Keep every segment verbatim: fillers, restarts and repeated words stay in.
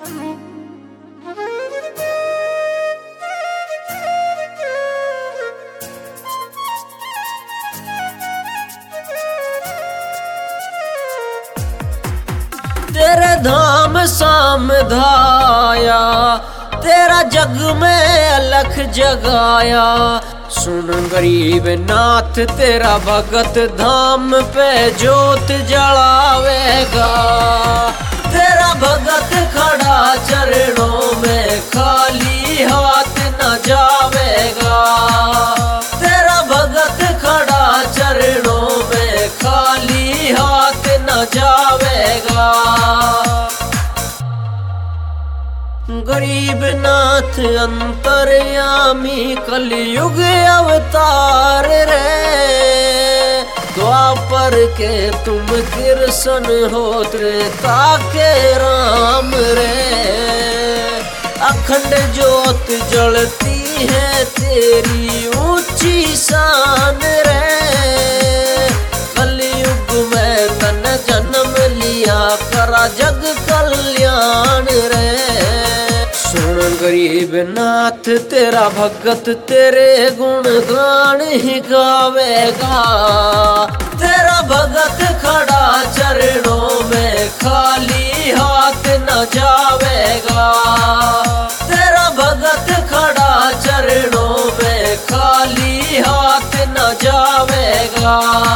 तेरे धाम साम धाया, तेरा जग में अलख जगाया। सुन गरीब नाथ तेरा भगत धाम पे जोत जलावेगा। तेरा भगत खड़ा चरणों में खाली हाथ न जावेगा। तेरा भगत खड़ा चरणों में खाली हाथ न जावेगा। गरीब नाथ अंतर्यामी कलयुग अवतार रे। द्वापर के तुम कृष्ण हो, त्रेता के राम रे। अखंड ज्योत जलती है तेरी ऊंची शान रे। कलयुग में तन जन्म लिया, करा जग कल्याण रे। सुन गरीब नाथ तेरा भगत तेरे गुण गान ही गावेगा। तेरा भगत खड़ा चरणों में खाली हाथ न जावेगा। तेरा भगत खड़ा चरणों में खाली हाथ न जावेगा।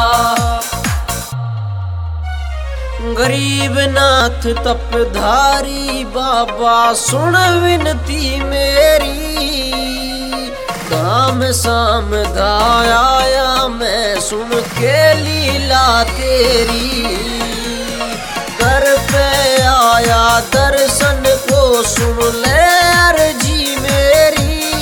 गरीब नाथ तपधारी बाबा सुन विनती मेरी। काम साम धाया मैं सुन के लीला तेरी। घर पे आया दर्शन को सुन ले अर्जी मेरी।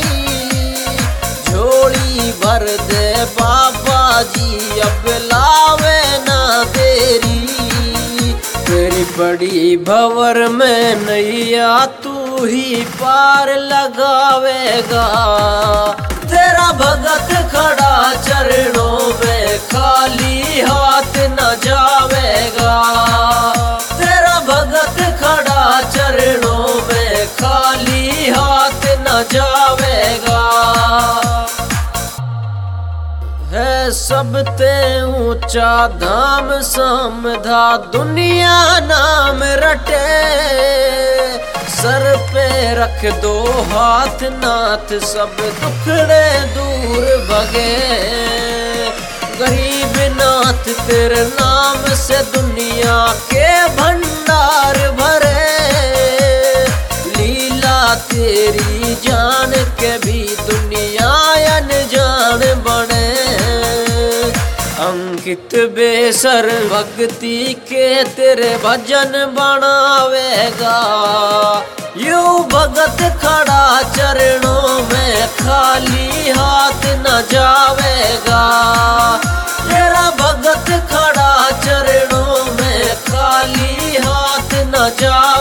झोली भर दे बाबा जी अब लावे ना देरी। तेरी बड़ी भंवर में नैया तू ही पार लगावेगा। तेरा भगत खड़ा चरणों में खाली हाथ न जावेगा। तेरा भगत खड़ा चरणों में खाली हाथ न जावेगा। है सब ते ऊंचा धाम समधा दुनिया नाम रटे। सर पे रख दो हाथ नाथ सब दुखड़े दूर भगे। गरीब नाथ तेरे नाम से दुनिया के भंडार भरे। लीला तेरी जान के भी दुनिया अनजान बने। अंकित बेसर भक्ति के तेरे भजन बनावेगा। यू भगत खड़ा चरणों में खाली हाथ न जावेगा। तेरा भगत खड़ा चरणों में खाली हाथ न जावेगा।